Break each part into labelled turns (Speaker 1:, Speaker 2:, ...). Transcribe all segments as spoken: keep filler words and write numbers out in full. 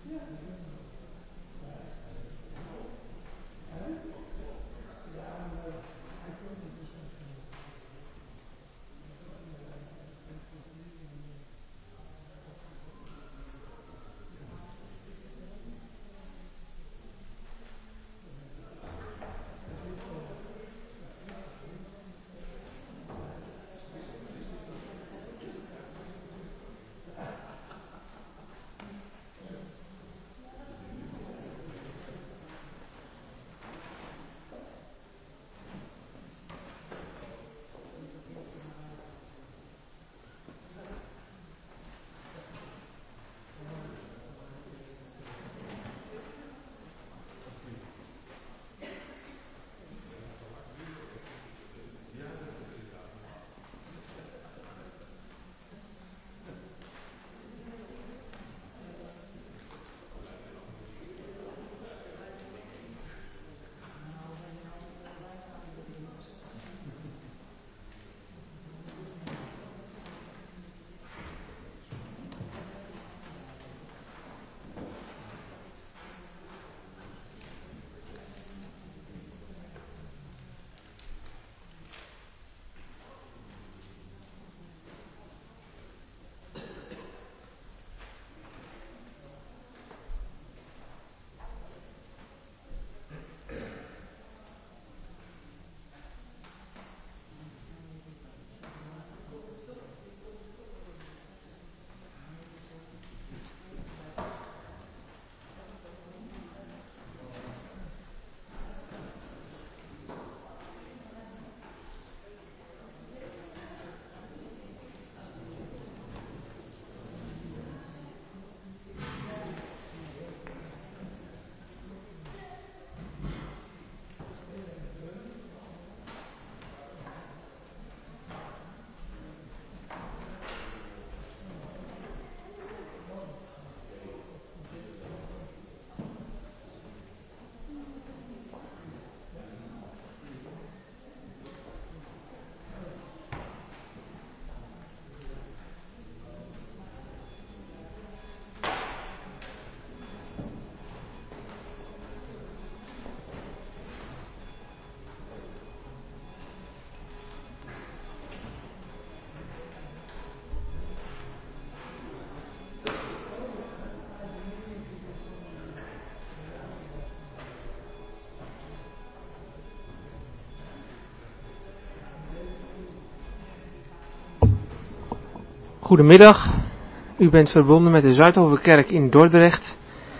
Speaker 1: Goedemiddag, u bent verbonden met de Zuidhovenkerk in Dordrecht.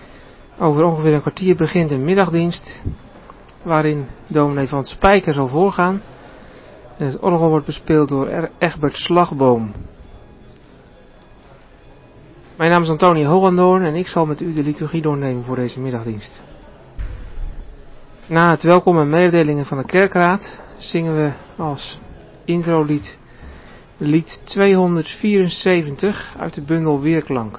Speaker 1: Over ongeveer een kwartier begint een middagdienst, waarin dominee van Spijker zal voorgaan. En het orgel wordt bespeeld door Egbert Slagboom. Mijn naam is Antonie Hogendoorn en ik zal met u de liturgie doornemen voor deze middagdienst. Na het welkom en mededelingen van de kerkraad zingen we als introlied lied tweehonderdvierenzeventig uit de bundel Weerklank.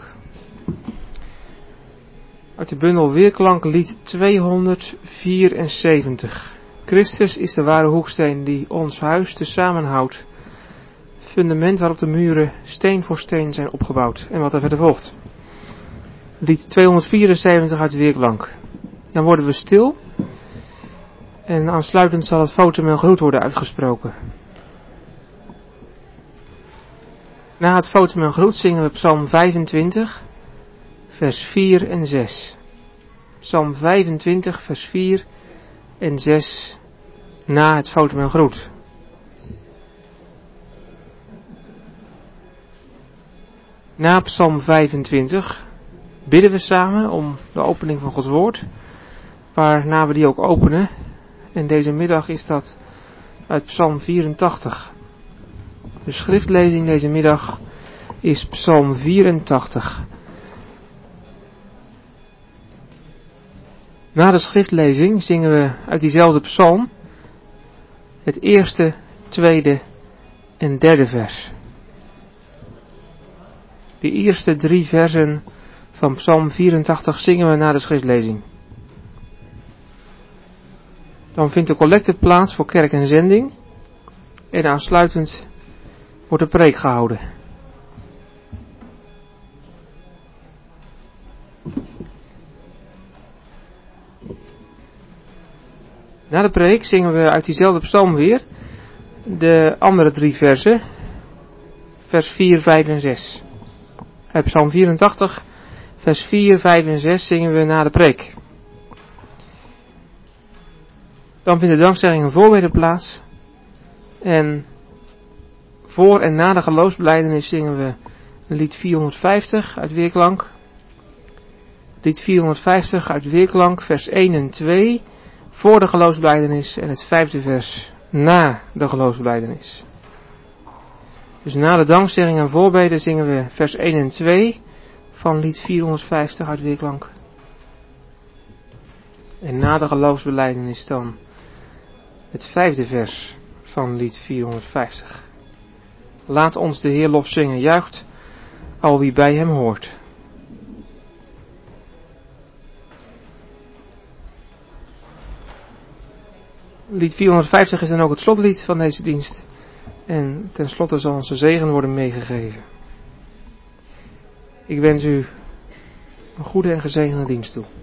Speaker 1: Uit de bundel Weerklank lied tweehonderdvierenzeventig. Christus is de ware hoeksteen die ons huis tezamen houdt. Fundament waarop de muren steen voor steen zijn opgebouwd. En wat er verder volgt. Lied tweehonderdvierenzeventig uit Weerklank. Dan worden we stil. En aansluitend zal het Votum en Groet worden uitgesproken. Na het Votum en Groet zingen we Psalm vijfentwintig, vers vier en zes. Psalm vijfentwintig, vers vier en zes na het Votum en Groet. Na Psalm vijfentwintig bidden we samen om de opening van Gods Woord, waarna we die ook openen. En deze middag is dat uit Psalm vierentachtig. De schriftlezing deze middag is Psalm vierentachtig. Na de schriftlezing zingen we uit diezelfde psalm het eerste, tweede en derde vers. De eerste drie versen van Psalm vierentachtig zingen we na de schriftlezing. Dan vindt de collecte plaats voor kerk en zending en aansluitend wordt de preek gehouden. Na de preek zingen we uit diezelfde psalm weer de andere drie versen, vers vier, vijf en zes. Uit psalm vierentachtig, vers vier, vijf en zes zingen we na de preek. Dan vindt de dankzegging een voorbede plaats. En voor en na de geloofsbelijdenis zingen we lied vierhonderdvijftig uit Weerklank. Lied vierhonderdvijftig uit Weerklank, vers één en twee, voor de geloofsbelijdenis en het vijfde vers na de geloofsbelijdenis. Dus na de dankzegging en voorbeden zingen we vers één en twee van lied vierhonderdvijftig uit Weerklank. En na de geloofsbelijdenis dan het vijfde vers van lied vierhonderdvijftig. Laat ons de Heer lof zingen, juicht al wie bij hem hoort. Lied vierhonderdvijftig is dan ook het slotlied van deze dienst. En tenslotte zal onze zegen worden meegegeven. Ik wens u een goede en gezegende dienst toe.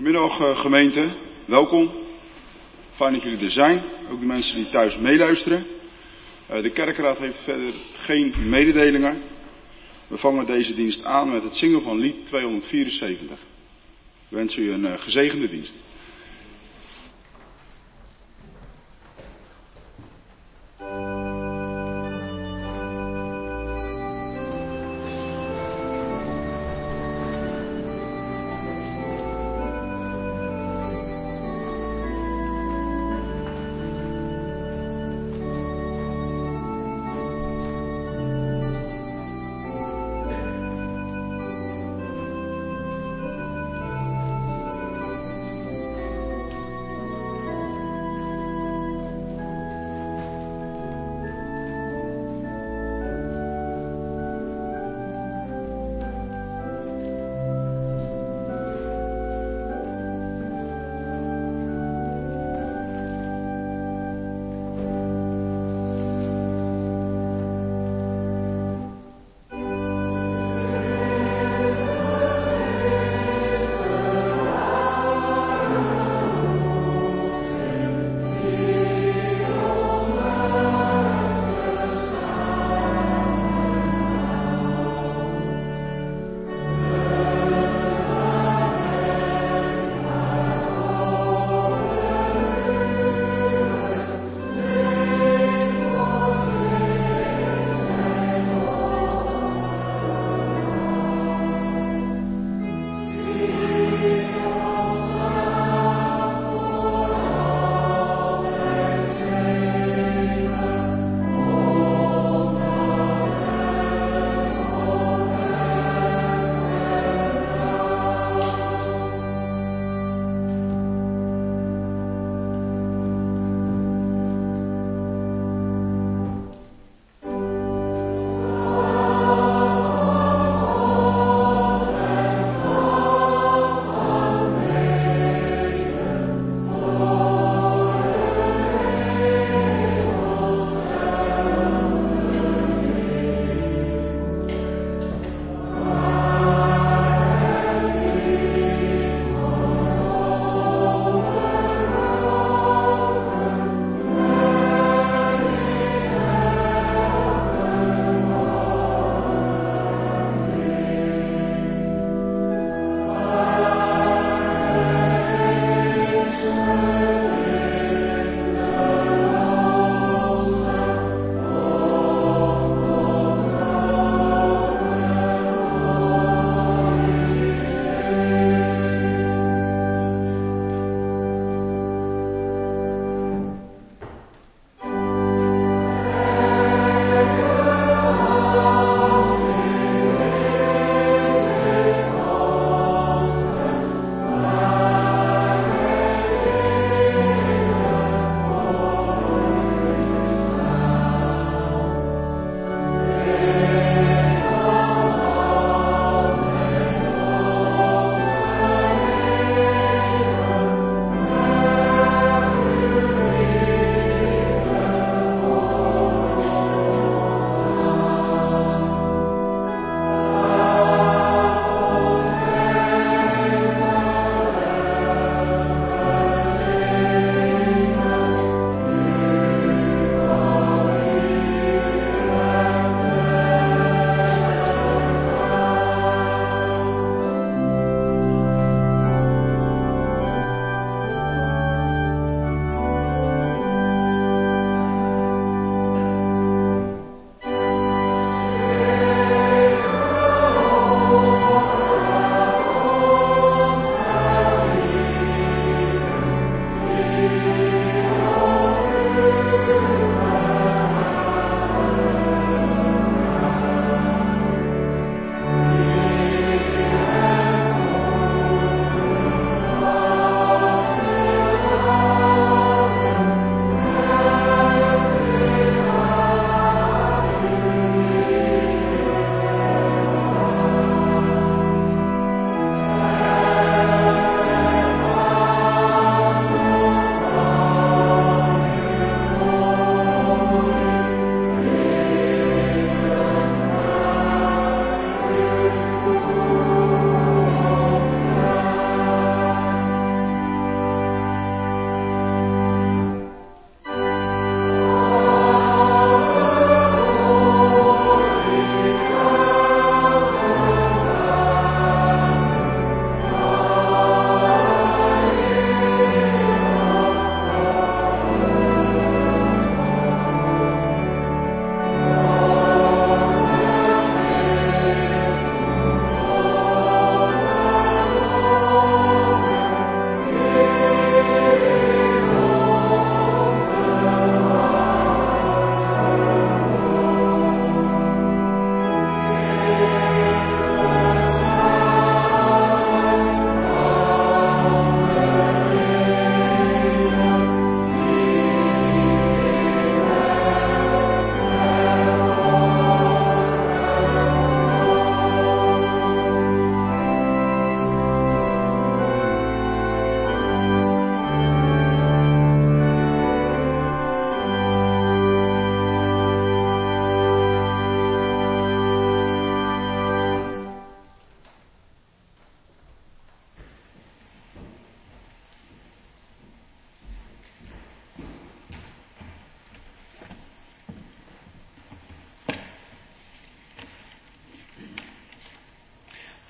Speaker 2: Goedemiddag uh, gemeente, welkom. Fijn dat jullie er zijn, ook de mensen die thuis meeluisteren. Uh, de kerkraad heeft verder geen mededelingen. We vangen deze dienst aan met het zingen van lied tweehonderdvierenzeventig. Ik wens u een uh, gezegende dienst.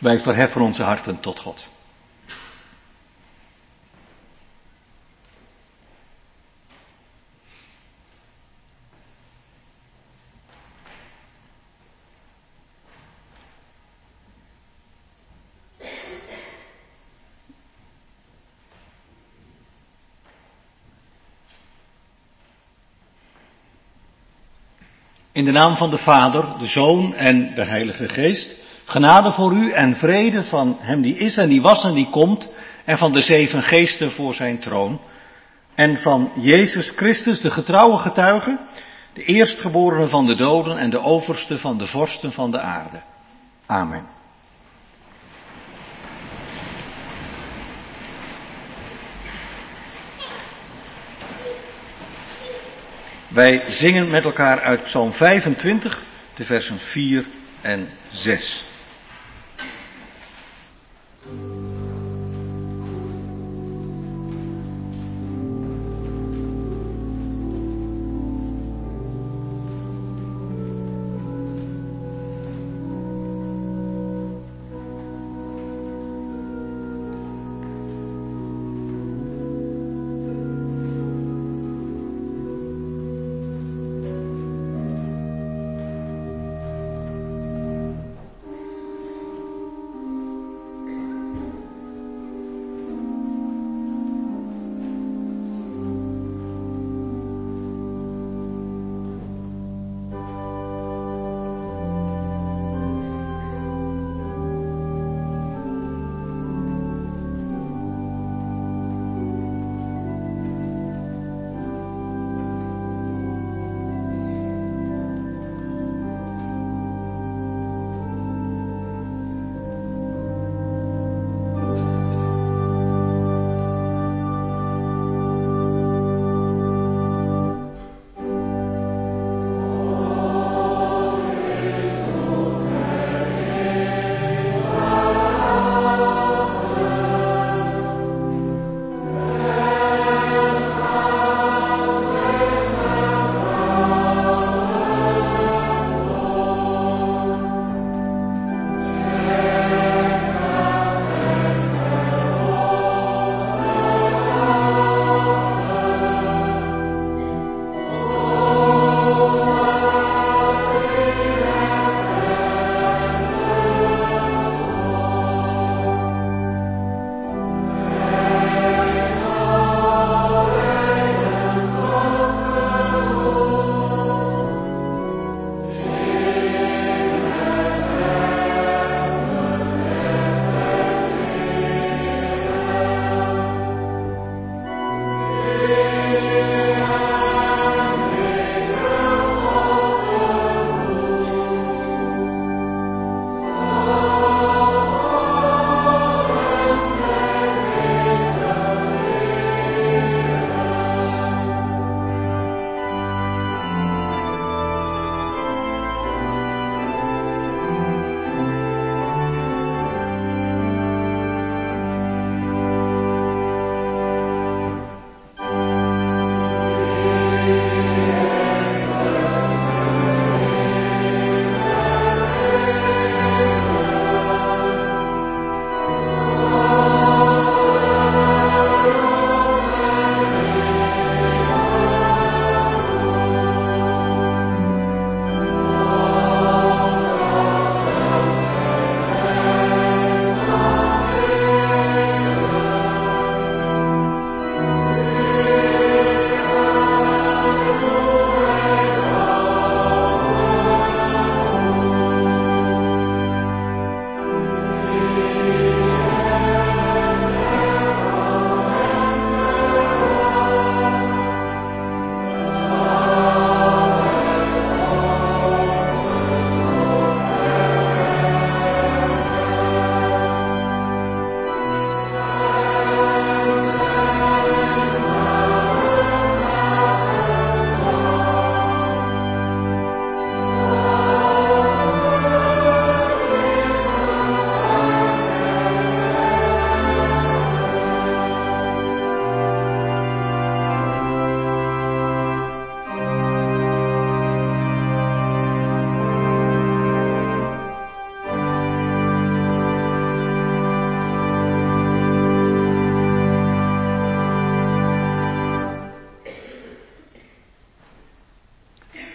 Speaker 3: Wij verheffen onze harten tot God. In de naam van de Vader, de Zoon en de Heilige Geest, genade voor u en vrede van hem die is en die was en die komt, en van de zeven geesten voor zijn troon, en van Jezus Christus, de getrouwe getuige, de eerstgeborene van de doden en de overste van de vorsten van de aarde. Amen. Wij zingen met elkaar uit Psalm vijfentwintig, de versen vier en zes.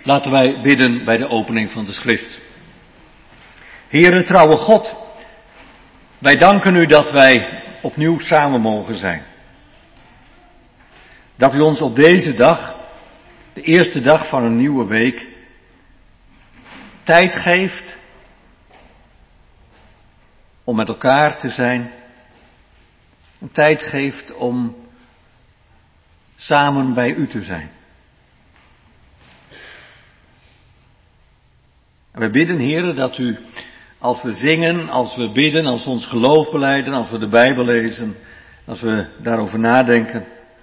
Speaker 3: Laten wij bidden bij de opening van de schrift. Heere, trouwe God, wij danken u dat wij opnieuw samen mogen zijn. Dat u ons op deze dag, de eerste dag van een nieuwe week, tijd geeft om met elkaar te zijn. Een tijd geeft om samen bij u te zijn. En we bidden, Heere, dat u, als we zingen, als we bidden, als we ons geloof belijden, als we de Bijbel lezen, als we daarover nadenken,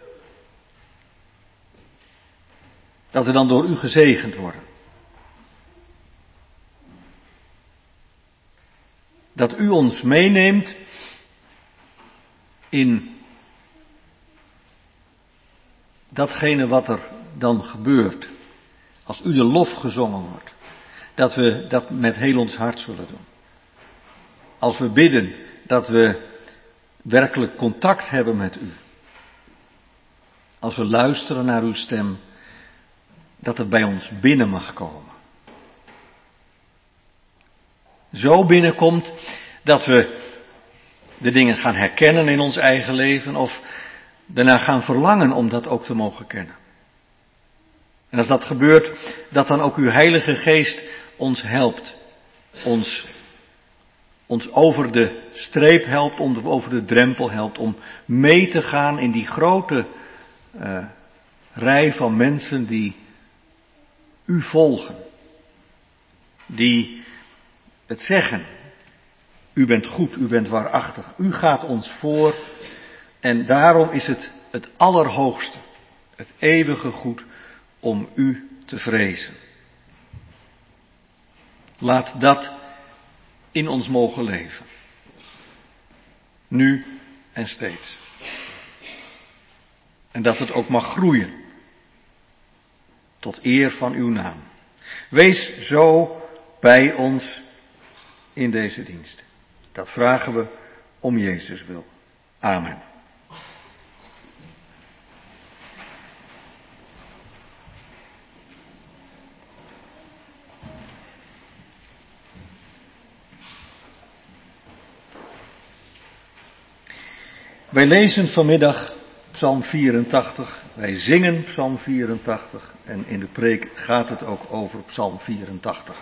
Speaker 3: dat we dan door u gezegend worden. Dat u ons meeneemt in datgene wat er dan gebeurt, als u de lof gezongen wordt. Dat we dat met heel ons hart zullen doen. Als we bidden, dat we werkelijk contact hebben met u. Als we luisteren naar uw stem, dat het bij ons binnen mag komen. Zo binnenkomt dat we de dingen gaan herkennen in ons eigen leven of daarna gaan verlangen om dat ook te mogen kennen. En als dat gebeurt, dat dan ook uw Heilige Geest ons helpt, ons, ons over de streep helpt, om, over de drempel helpt, om mee te gaan in die grote uh, rij van mensen die u volgen, die het zeggen, u bent goed, u bent waarachtig, u gaat ons voor en daarom is het het allerhoogste, het eeuwige goed om u te vrezen. Laat dat in ons mogen leven. Nu en steeds. En dat het ook mag groeien. Tot eer van uw naam. Wees zo bij ons in deze dienst. Dat vragen we om Jezus wil. Amen. Wij lezen vanmiddag Psalm vierentachtig, wij zingen Psalm vierentachtig en in de preek gaat het ook over Psalm vierentachtig.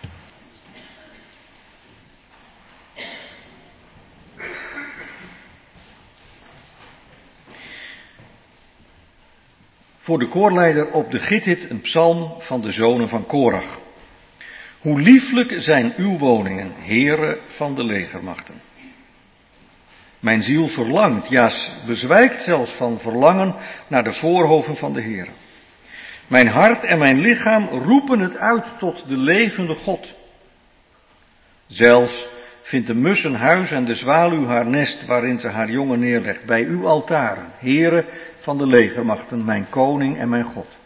Speaker 3: Voor de koorleider op de Gittith een psalm van de zonen van Korach. Hoe lieflijk zijn uw woningen, Heere van de legermachten. Mijn ziel verlangt, ja, bezwijkt zelfs van verlangen naar de voorhoven van de Heer. Mijn hart en mijn lichaam roepen het uit tot de levende God. Zelfs vindt de mus een huis en de zwaluw haar nest waarin ze haar jongen neerlegt, bij uw altaren, Heere van de legermachten, mijn koning en mijn God.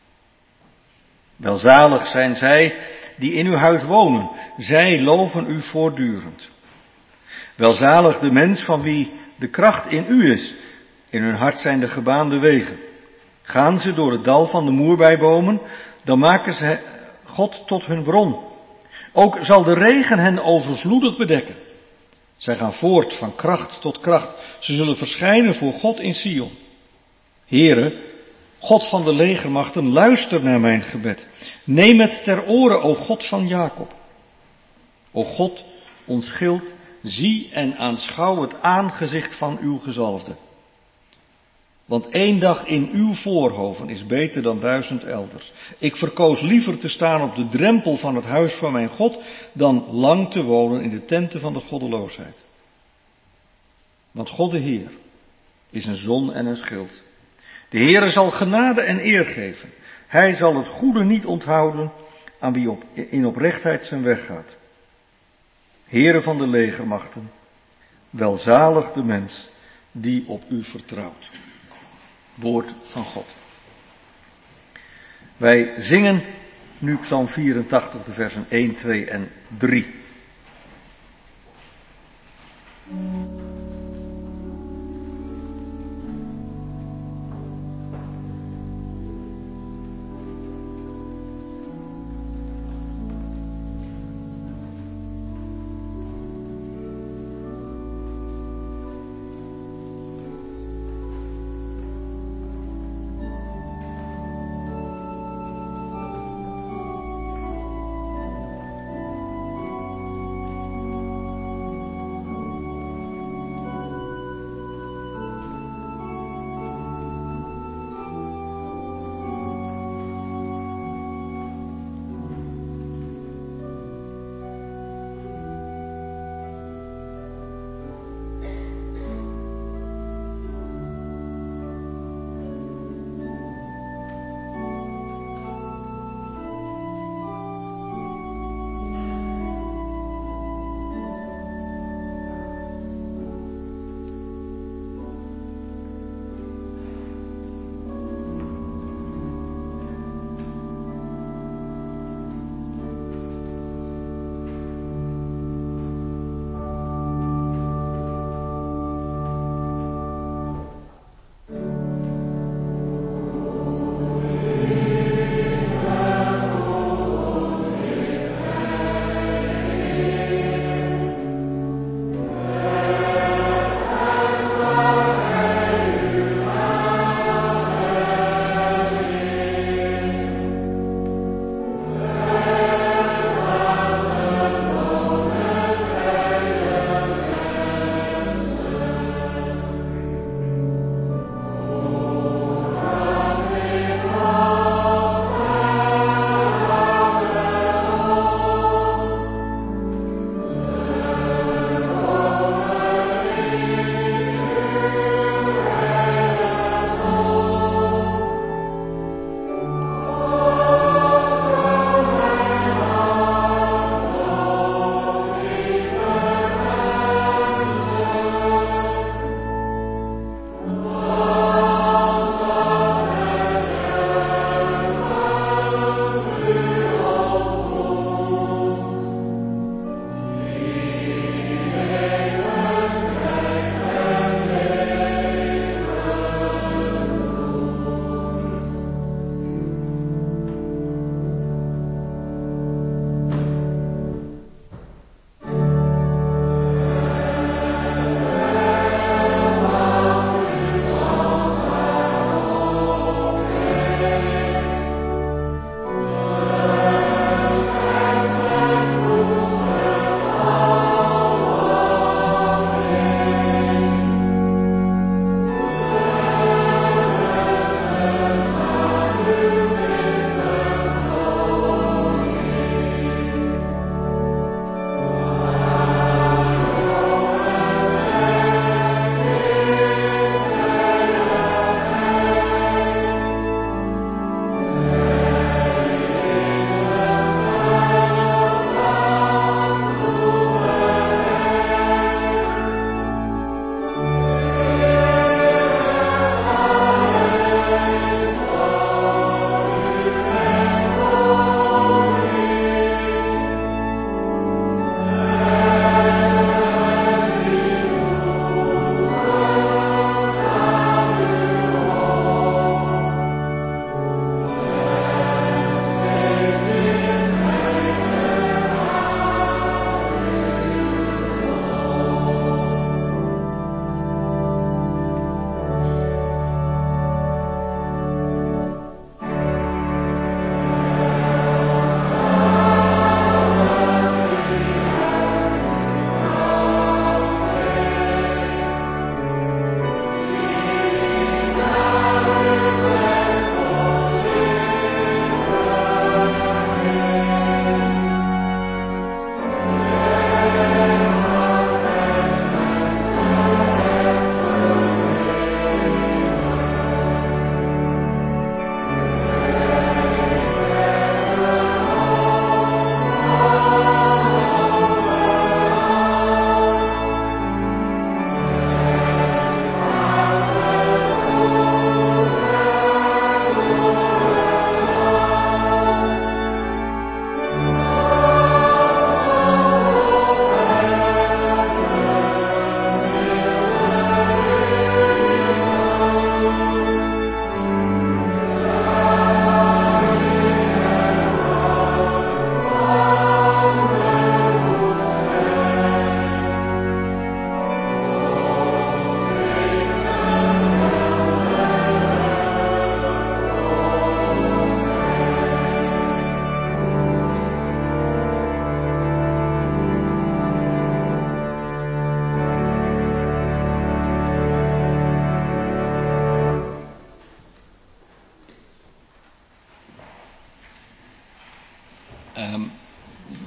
Speaker 3: Welzalig zijn zij die in uw huis wonen, zij loven u voortdurend. Welzalig de mens van wie de kracht in u is. In hun hart zijn de gebaande wegen. Gaan ze door het dal van de moerbeibomen, dan maken ze God tot hun bron. Ook zal de regen hen overvloedig bedekken. Zij gaan voort van kracht tot kracht. Ze zullen verschijnen voor God in Sion. Heere, God van de legermachten, luister naar mijn gebed. Neem het ter oren, o God van Jacob. O God, ons schild, zie en aanschouw het aangezicht van uw gezalfde. Want één dag in uw voorhoven is beter dan duizend elders. Ik verkoos liever te staan op de drempel van het huis van mijn God, dan lang te wonen in de tenten van de goddeloosheid. Want God de Heer is een zon en een schild. De Heere zal genade en eer geven. Hij zal het goede niet onthouden aan wie op, in oprechtheid zijn weg gaat. Heere van de legermachten, welzalig de mens die op u vertrouwt. Woord van God. Wij zingen nu Psalm vierentachtig, de versen één, twee en drie.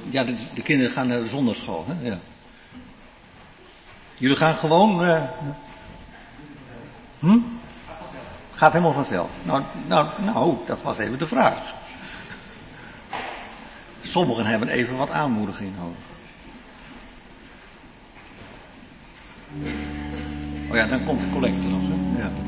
Speaker 3: ja, de, de kinderen gaan naar de zondagschool, hè? Ja. Jullie gaan gewoon... Uh, hm? Gaat helemaal vanzelf. Nou, nou, nou, dat was even de vraag. Sommigen hebben even wat aanmoediging nodig. Oh ja, dan komt de collecte nog, hè? Ja.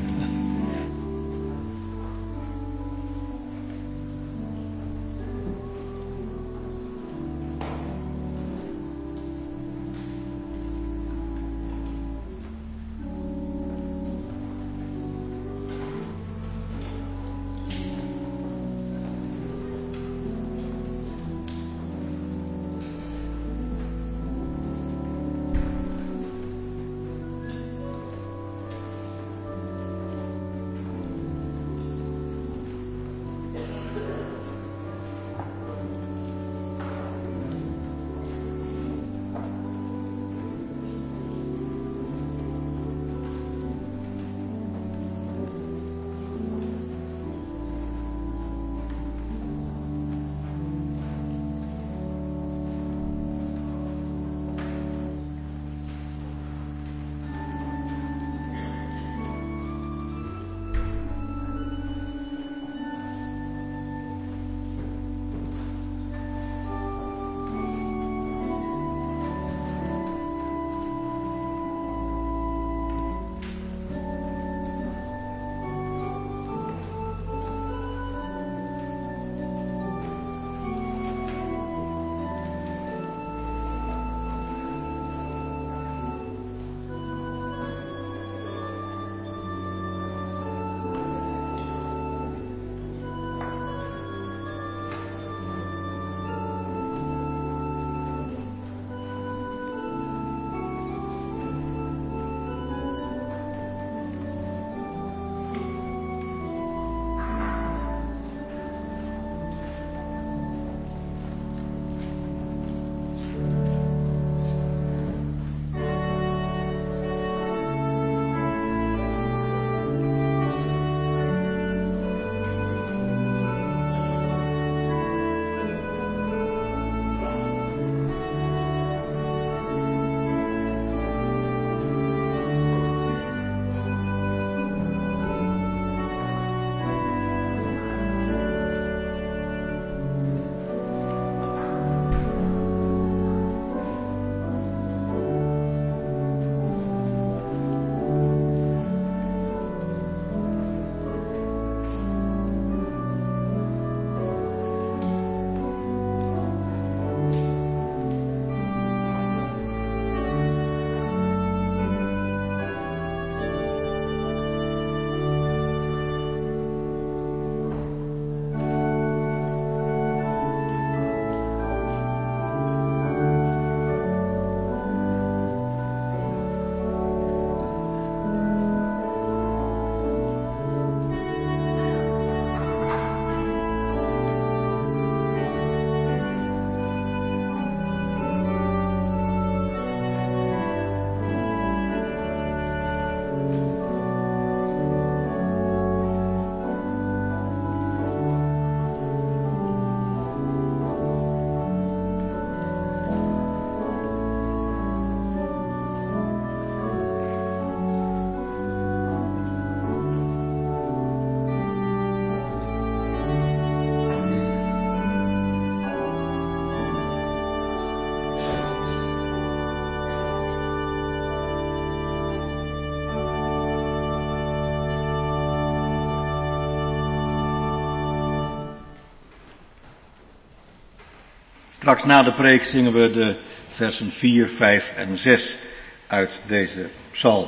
Speaker 3: Straks na de preek zingen we de versen vier, vijf en zes uit deze psalm.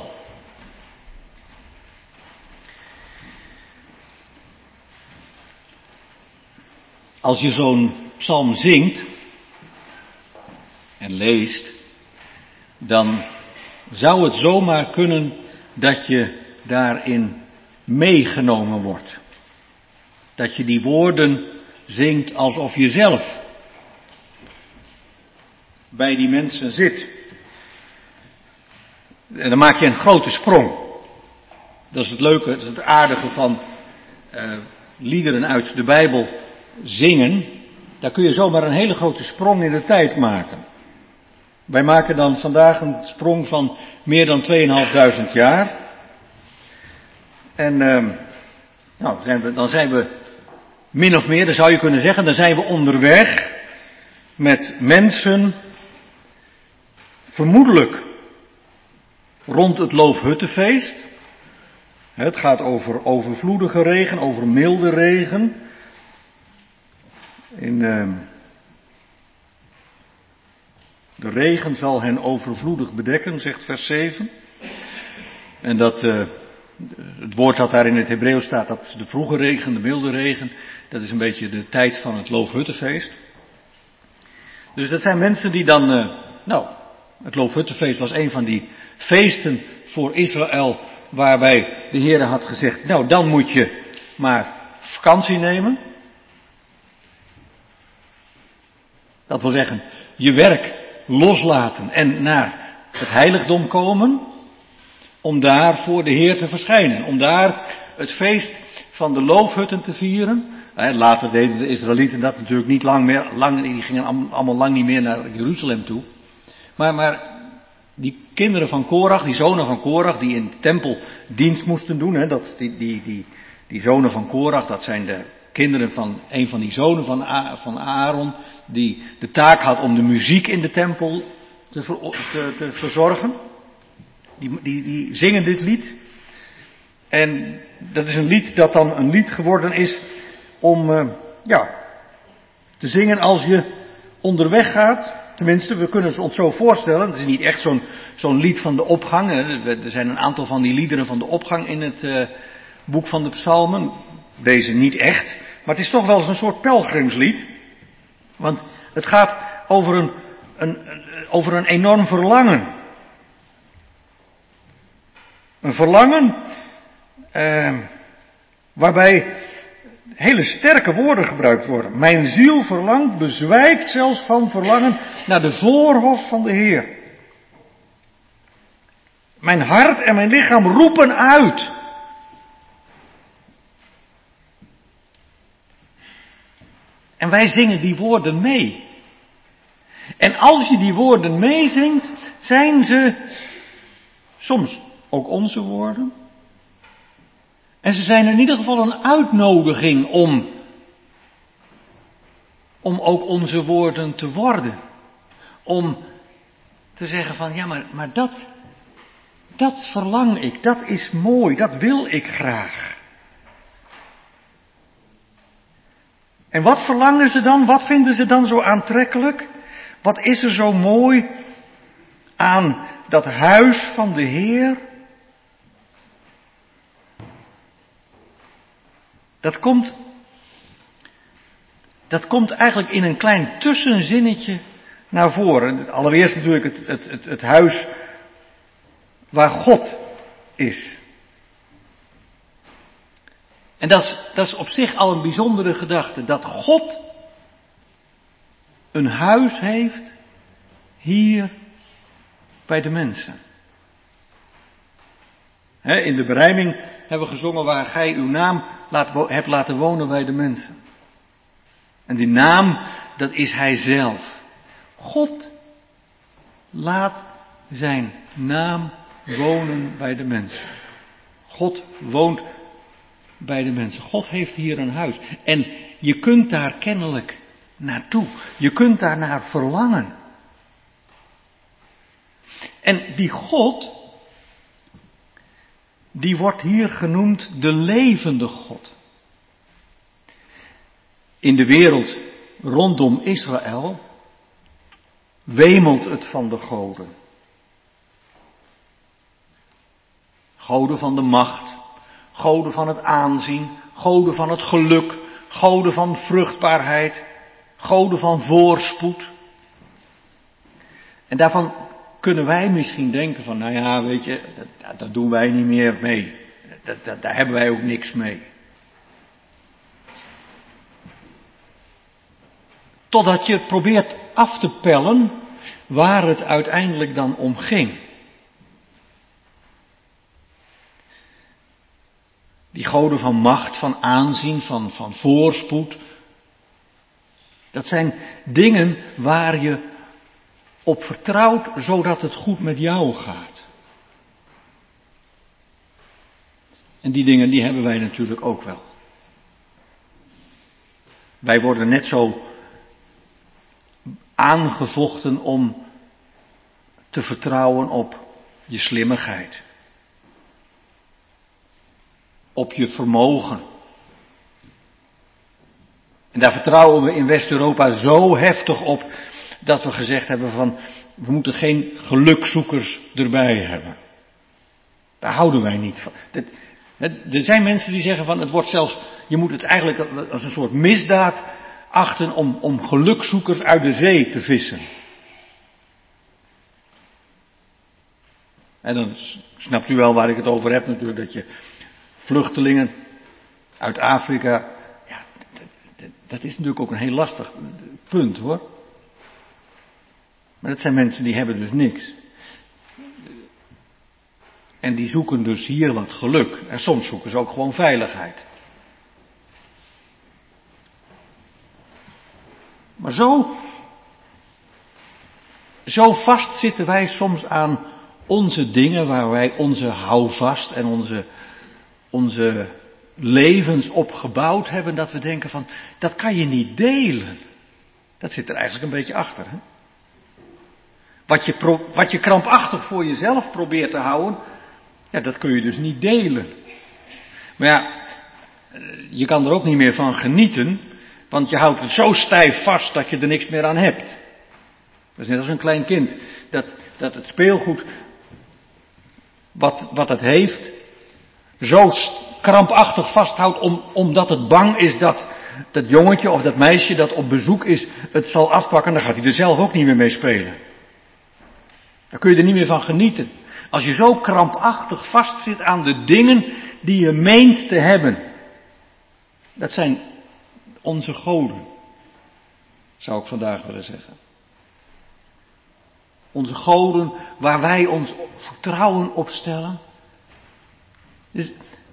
Speaker 3: Als je zo'n psalm zingt en leest, dan zou het zomaar kunnen dat je daarin meegenomen wordt. Dat je die woorden zingt alsof je zelf bij die mensen zit. En dan maak je een grote sprong. Dat is het leuke, dat is het aardige van uh, liederen uit de Bijbel zingen. daar kun je zomaar een hele grote sprong in de tijd maken. Wij maken dan vandaag een sprong van meer dan tweeënhalfduizend jaar. En uh, nou, zijn we, dan zijn we min of meer, dan zou je kunnen zeggen, dan zijn we onderweg met mensen, vermoedelijk rond het Loofhuttenfeest. Het gaat over overvloedige regen, over milde regen. In, uh, de regen zal hen overvloedig bedekken, zegt vers zeven. En dat, uh, het woord dat daar in het Hebreeuws staat, dat is de vroege regen, de milde regen. Dat is een beetje de tijd van het Loofhuttenfeest. Dus dat zijn mensen die dan, uh, nou, het Loofhuttenfeest was een van die feesten voor Israël, waarbij de Heere had gezegd, nou dan moet je maar vakantie nemen. Dat wil zeggen, je werk loslaten en naar het heiligdom komen, om daar voor de Heer te verschijnen. Om daar het feest van de loofhutten te vieren. Later deden de Israëlieten dat natuurlijk niet lang meer, lang, die gingen allemaal lang niet meer naar Jeruzalem toe. Maar, maar die kinderen van Korach, die zonen van Korach, die in de tempel dienst moesten doen, hè, dat, die, die, die, die zonen van Korach, dat zijn de kinderen van een van die zonen van, A, van Aaron, die de taak had om de muziek in de tempel te, ver, te, te verzorgen. Die, die, die zingen dit lied. En dat is een lied dat dan een lied geworden is om uh, ja, te zingen als je onderweg gaat. Tenminste, we kunnen het ons zo voorstellen. Het is niet echt zo'n, zo'n lied van de opgang. Er zijn een aantal van die liederen van de opgang in het uh, boek van de Psalmen. Deze niet echt. Maar het is toch wel eens een soort pelgrimslied. Want het gaat over een, een, over een enorm verlangen. Een verlangen uh, waarbij hele sterke woorden gebruikt worden. Mijn ziel verlangt, bezwijkt zelfs van verlangen naar de voorhof van de Heer. Mijn hart en mijn lichaam roepen uit. En wij zingen die woorden mee. En als je die woorden meezingt, zijn ze soms ook onze woorden. En ze zijn in ieder geval een uitnodiging om, om ook onze woorden te worden. Om te zeggen van, ja maar, maar dat, dat verlang ik, dat is mooi, dat wil ik graag. En wat verlangen ze dan, wat vinden ze dan zo aantrekkelijk? Wat is er zo mooi aan dat huis van de Heer? Dat komt, dat komt eigenlijk in een klein tussenzinnetje naar voren. Allereerst natuurlijk het, het, het, het huis waar God is. En dat is, dat is op zich al een bijzondere gedachte. Dat God een huis heeft hier bij de mensen. He, in de berijming hebben we gezongen waar gij uw naam laat, hebt laten wonen bij de mensen. En die naam, dat is hij zelf. God laat zijn naam wonen bij de mensen. God woont bij de mensen. God heeft hier een huis. En je kunt daar kennelijk naartoe. Je kunt daar naar verlangen. En die God, die wordt hier genoemd de levende God. In de wereld rondom Israël wemelt het van de goden. Goden van de macht, goden van het aanzien, goden van het geluk, goden van vruchtbaarheid, goden van voorspoed. En daarvan kunnen wij misschien denken van, nou ja, weet je, dat, dat doen wij niet meer mee. Dat, dat, daar hebben wij ook niks mee. Totdat je probeert af te pellen waar het uiteindelijk dan om ging. Die goden van macht, van aanzien, van, van voorspoed. Dat zijn dingen waar je op vertrouwt, zodat het goed met jou gaat. En die dingen, die hebben wij natuurlijk ook wel. Wij worden net zo aangevochten om te vertrouwen op je slimmigheid. Op je vermogen. En daar vertrouwen we in West-Europa zo heftig op, dat we gezegd hebben van, we moeten geen gelukzoekers erbij hebben. Daar houden wij niet van. Er zijn mensen die zeggen van, het wordt zelfs, je moet het eigenlijk als een soort misdaad achten om, om gelukzoekers uit de zee te vissen. En dan snapt u wel waar ik het over heb natuurlijk, dat je vluchtelingen uit Afrika, ja, dat, dat is natuurlijk ook een heel lastig punt hoor. Maar dat zijn mensen die hebben dus niks. En die zoeken dus hier wat geluk. En soms zoeken ze ook gewoon veiligheid. Maar zo, zo vast zitten wij soms aan onze dingen waar wij onze houvast en onze, onze levens op gebouwd hebben, dat we denken van, dat kan je niet delen. Dat zit er eigenlijk een beetje achter. Hè? Wat je, pro, wat je krampachtig voor jezelf probeert te houden, ja, dat kun je dus niet delen. Maar ja, je kan er ook niet meer van genieten, want je houdt het zo stijf vast dat je er niks meer aan hebt. Dat is net als een klein kind, dat, dat het speelgoed, wat, wat het heeft, zo krampachtig vasthoudt, om, omdat het bang is dat dat jongetje of dat meisje dat op bezoek is, het zal afpakken, dan gaat hij er zelf ook niet meer mee spelen. Dan kun je er niet meer van genieten. Als je zo krampachtig vastzit aan de dingen die je meent te hebben. Dat zijn onze goden, zou ik vandaag willen zeggen. Onze goden waar wij ons vertrouwen op stellen. Dus,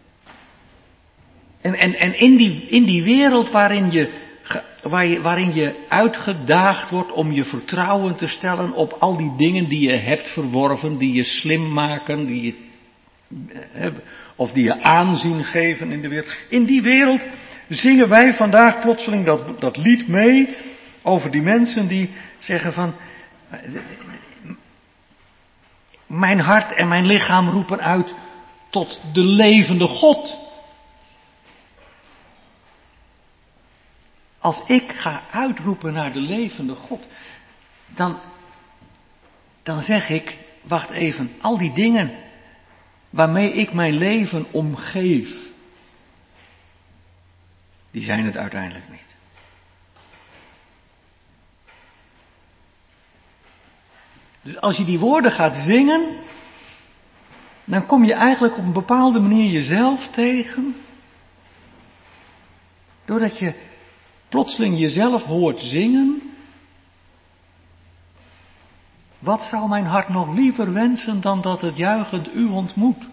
Speaker 3: en en, en in, die, in die wereld waarin je, waar je, waarin je uitgedaagd wordt om je vertrouwen te stellen op al die dingen die je hebt verworven, die je slim maken, die je, of die je aanzien geven in de wereld. In die wereld zingen wij vandaag plotseling dat, dat lied mee over die mensen die zeggen van, mijn hart en mijn lichaam roepen uit tot de levende God. Als ik ga uitroepen naar de levende God, dan, dan zeg ik, wacht even, al die dingen waarmee ik mijn leven omgeef, die zijn het uiteindelijk niet. Dus als je die woorden gaat zingen, dan kom je eigenlijk op een bepaalde manier jezelf tegen, doordat je plotseling jezelf hoort zingen. Wat zou mijn hart nog liever wensen dan dat het juichend u ontmoet?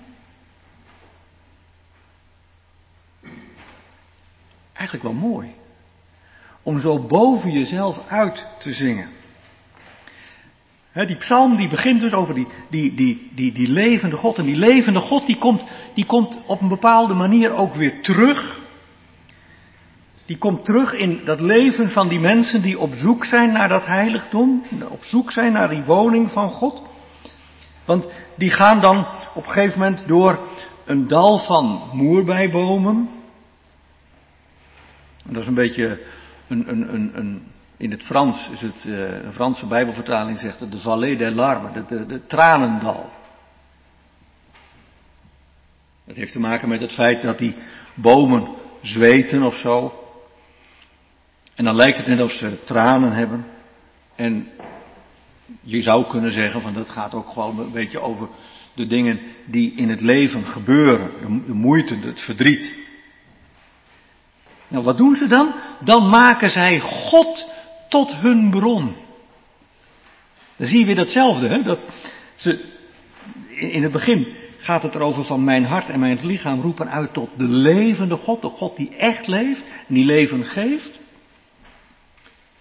Speaker 3: Eigenlijk wel mooi. Om zo boven jezelf uit te zingen. He, die psalm die begint dus over die, die, die, die, die levende God. En die levende God die komt, die komt op een bepaalde manier ook weer terug. Die komt terug in dat leven van die mensen die op zoek zijn naar dat heiligdom. Op zoek zijn naar die woning van God. Want die gaan dan op een gegeven moment door een dal van moerbeibomen. En dat is een beetje een, een, een, een in het Frans is het, uh, een Franse Bijbelvertaling zegt het de Vallée des Larmes, de, de, de tranendal. Dat heeft te maken met het feit dat die bomen zweten of zo. En dan lijkt het net of ze tranen hebben. En je zou kunnen zeggen van dat gaat ook gewoon een beetje over de dingen die in het leven gebeuren. De, de moeite, het verdriet. Nou, wat doen ze dan? Dan maken zij God tot hun bron. Dan zie je weer datzelfde, hè? Dat ze, in het begin gaat het erover van mijn hart en mijn lichaam roepen uit tot de levende God. De God die echt leeft en die leven geeft.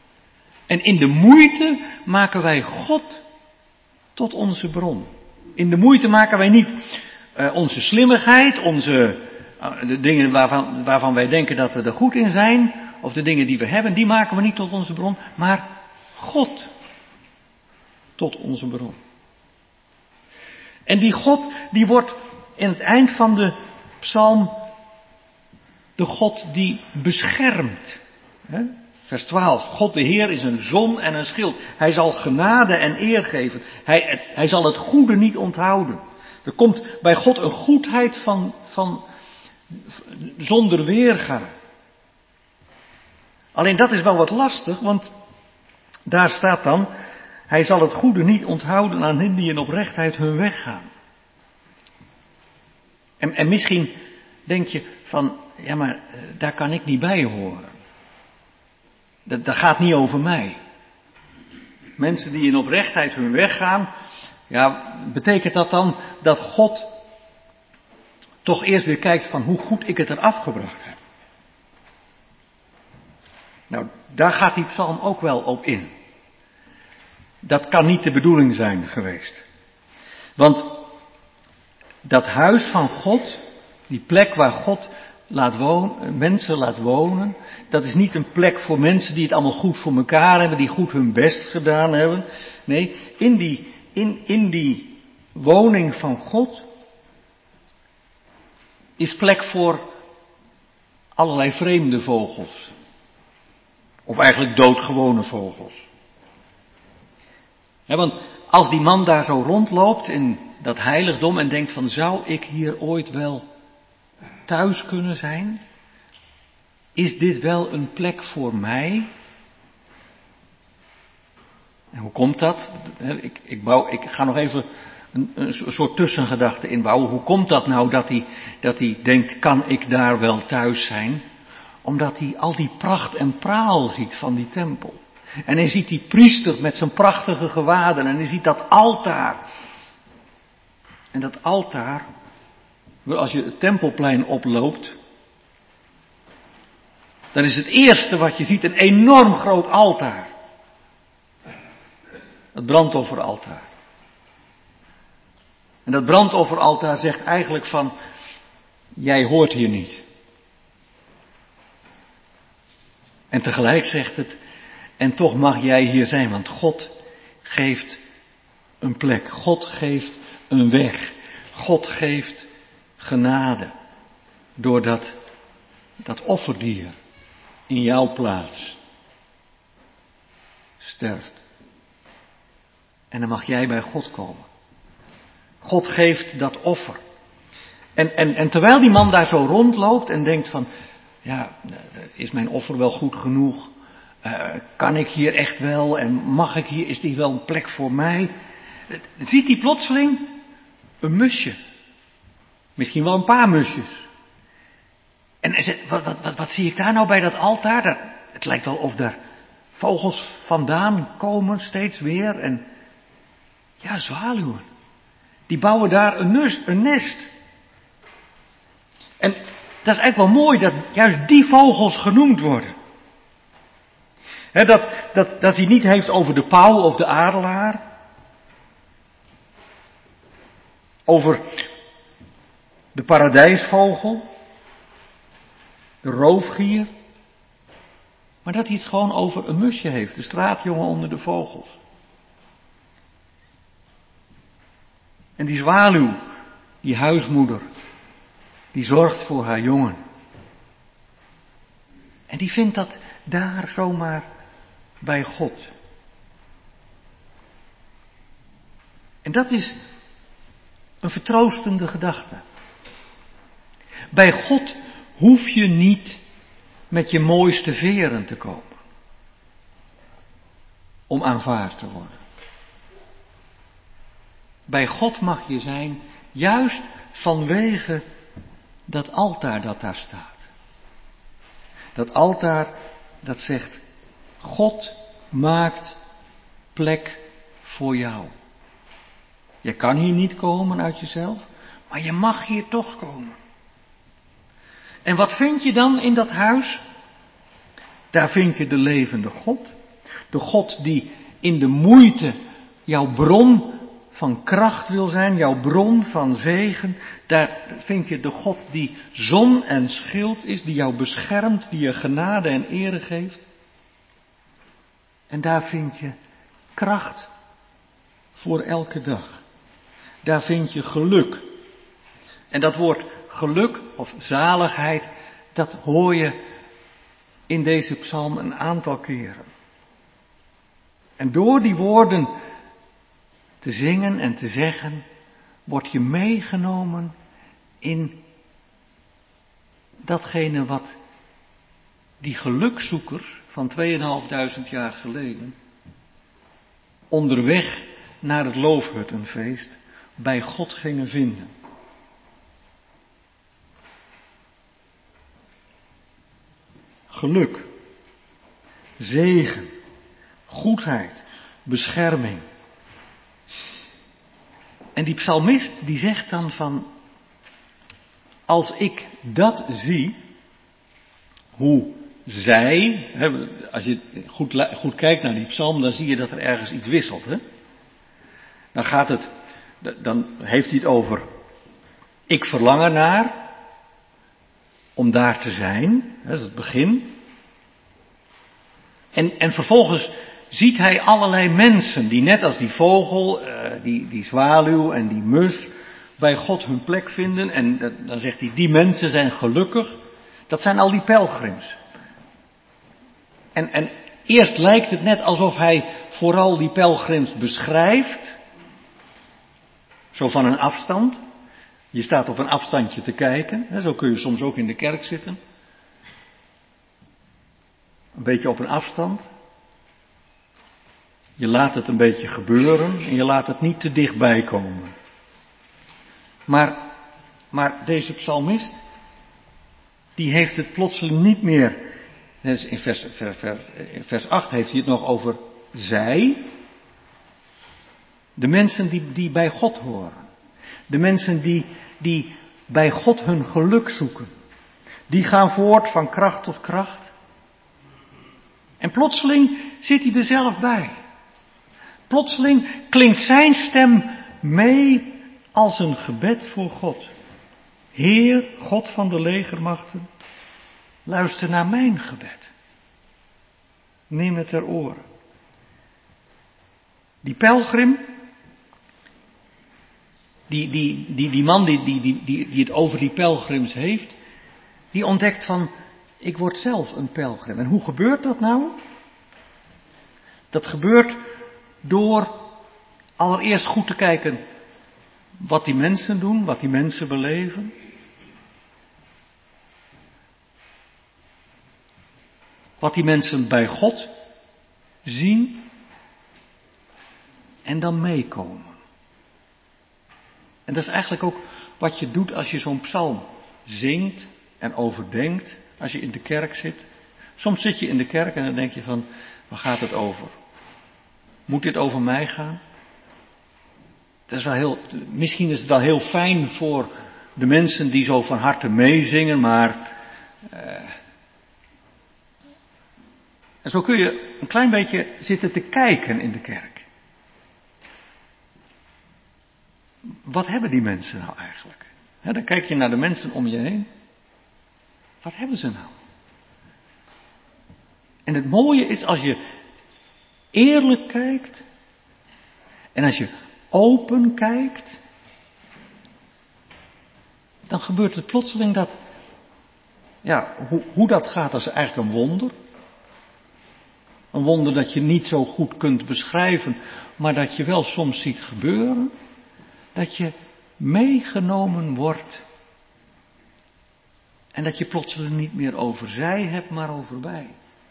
Speaker 3: En in de moeite maken wij God tot onze bron. In de moeite maken wij niet uh, onze slimmigheid, onze, uh, de dingen waarvan, waarvan wij denken dat we er goed in zijn, of de dingen die we hebben, die maken we niet tot onze bron, maar God tot onze bron. En die God, die wordt in het eind van de psalm de God die beschermt. Hè? Vers twaalf. God de Heer is een zon en een schild. Hij zal genade en eer geven. Hij, hij zal het goede niet onthouden. Er komt bij God een goedheid van, van zonder weerga. Alleen dat is wel wat lastig, want daar staat dan, hij zal het goede niet onthouden aan hen die in oprechtheid hun weg gaan. En, en misschien denk je van, ja maar daar kan ik niet bij horen. Dat, dat gaat niet over mij. Mensen die in oprechtheid hun weg gaan, ja, betekent dat dan dat God toch eerst weer kijkt van hoe goed ik het eraf gebracht heb? Nou, daar gaat die psalm ook wel op in. Dat kan niet de bedoeling zijn geweest. Want dat huis van God, die plek waar God laat wonen, mensen laat wonen, dat is niet een plek voor mensen die het allemaal goed voor elkaar hebben, die goed hun best gedaan hebben. Nee, in die, in, in die woning van God is plek voor allerlei vreemde vogels. Of eigenlijk doodgewone vogels. Ja, want als die man daar zo rondloopt in dat heiligdom en denkt van, zou ik hier ooit wel thuis kunnen zijn? Is dit wel een plek voor mij? En hoe komt dat? Ik, ik, bouw, ik ga nog even een, een soort tussengedachte inbouwen. Hoe komt dat nou dat hij, dat hij denkt, kan ik daar wel thuis zijn? Omdat hij al die pracht en praal ziet van die tempel. En hij ziet die priester met zijn prachtige gewaden en hij ziet dat altaar. En dat altaar, als je het tempelplein oploopt, dan is het eerste wat je ziet een enorm groot altaar. Het brandofferaltaar. En dat brandofferaltaar zegt eigenlijk van, jij hoort hier niet. En tegelijk zegt het, en toch mag jij hier zijn, want God geeft een plek. God geeft een weg. God geeft genade. Doordat dat offerdier in jouw plaats sterft. En dan mag jij bij God komen. God geeft dat offer. En, en, en terwijl die man daar zo rondloopt en denkt van, ja, is mijn offer wel goed genoeg? Uh, kan ik hier echt wel? En mag ik hier? Is dit wel een plek voor mij? Ziet hij plotseling een musje. Misschien wel een paar musjes. En hij zegt, wat, wat, wat, wat zie ik daar nou bij dat altaar? Dat, het lijkt wel of daar vogels vandaan komen steeds weer. En ja, zwaluwen. Die bouwen daar een, nest, een nest. En dat is eigenlijk wel mooi dat juist die vogels genoemd worden. He, dat, dat, dat hij niet heeft over de pauw of de adelaar. Over de paradijsvogel. De roofgier. Maar dat hij het gewoon over een musje heeft. De straatjongen onder de vogels. En die zwaluw, die huismoeder, die zorgt voor haar jongen. En die vindt dat daar zomaar bij God. En dat is een vertroostende gedachte. Bij God hoef je niet met je mooiste veren te komen. Om aanvaard te worden. Bij God mag je zijn, juist vanwege dat altaar dat daar staat. Dat altaar dat zegt, God maakt plek voor jou. Je kan hier niet komen uit jezelf, maar je mag hier toch komen. En wat vind je dan in dat huis? Daar vind je de levende God. De God die in de moeite jouw bron van kracht wil zijn, jouw bron van zegen. Daar vind je de God die zon en schild is, die jou beschermt, die je genade en ere geeft. En daar vind je kracht voor elke dag. Daar vind je geluk. En dat woord geluk of zaligheid, dat hoor je in deze psalm een aantal keren. En door die woorden te zingen en te zeggen, word je meegenomen in datgene wat die gelukzoekers van tweeënhalfduizend jaar geleden onderweg naar het Loofhuttenfeest bij God gingen vinden. Geluk, zegen, goedheid, bescherming. En die psalmist die zegt dan van, als ik dat zie, hoe zij, als je goed, goed kijkt naar die psalm, dan zie je dat er ergens iets wisselt. Hè? Dan gaat het, dan heeft hij het over, ik verlang ernaar om daar te zijn, dat is het begin. En, en vervolgens ziet hij allerlei mensen die net als die vogel, uh, die, die zwaluw en die mus bij God hun plek vinden. En uh, dan zegt hij, die mensen zijn gelukkig. Dat zijn al die pelgrims. En, en eerst lijkt het net alsof hij vooral die pelgrims beschrijft. Zo van een afstand. Je staat op een afstandje te kijken. Hè, zo kun je soms ook in de kerk zitten. Een beetje op een afstand. Je laat het een beetje gebeuren en je laat het niet te dichtbij komen. Maar, maar deze psalmist, die heeft het plotseling niet meer. In vers, vers, vers, in vers acht heeft hij het nog over zij. De mensen die, die bij God horen. De mensen die, die bij God hun geluk zoeken. Die gaan voort van kracht tot kracht. En plotseling zit hij er zelf bij. Plotseling klinkt zijn stem mee als een gebed voor God. Heer, God van de legermachten, luister naar mijn gebed. Neem het ter oren. Die pelgrim, die, die, die, die man die, die, die, die, die het over die pelgrims heeft, die ontdekt van, ik word zelf een pelgrim. En hoe gebeurt dat nou? Dat gebeurt door allereerst goed te kijken wat die mensen doen, wat die mensen beleven. Wat die mensen bij God zien en dan meekomen. En dat is eigenlijk ook wat je doet als je zo'n psalm zingt en overdenkt, als je in de kerk zit. Soms zit je in de kerk en dan denk je van, waar gaat het over? Moet dit over mij gaan? Dat is wel heel, misschien is het wel heel fijn voor de mensen die zo van harte meezingen, maar uh, en zo kun je een klein beetje zitten te kijken in de kerk. Wat hebben die mensen nou eigenlijk? He, dan kijk je naar de mensen om je heen. Wat hebben ze nou? En het mooie is als je eerlijk kijkt en als je open kijkt, dan gebeurt het plotseling dat, ja, hoe, hoe dat gaat, dat is eigenlijk een wonder. Een wonder dat je niet zo goed kunt beschrijven, maar dat je wel soms ziet gebeuren. Dat je meegenomen wordt. En dat je plotseling niet meer over zij hebt, maar over wij.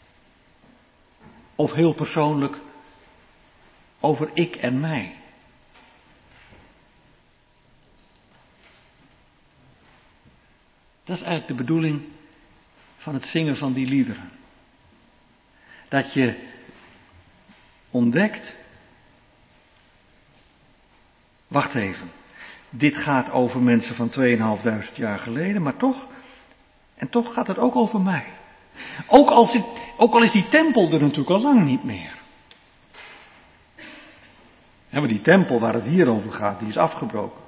Speaker 3: Of heel persoonlijk, over ik en mij. Dat is eigenlijk de bedoeling van het zingen van die liederen. Dat je ontdekt, wacht even, dit gaat over mensen van tweeënhalfduizend jaar geleden, maar toch, en toch gaat het ook over mij. Ook, als het, ook al is die tempel er natuurlijk al lang niet meer. Ja, maar die tempel waar het hier over gaat, die is afgebroken.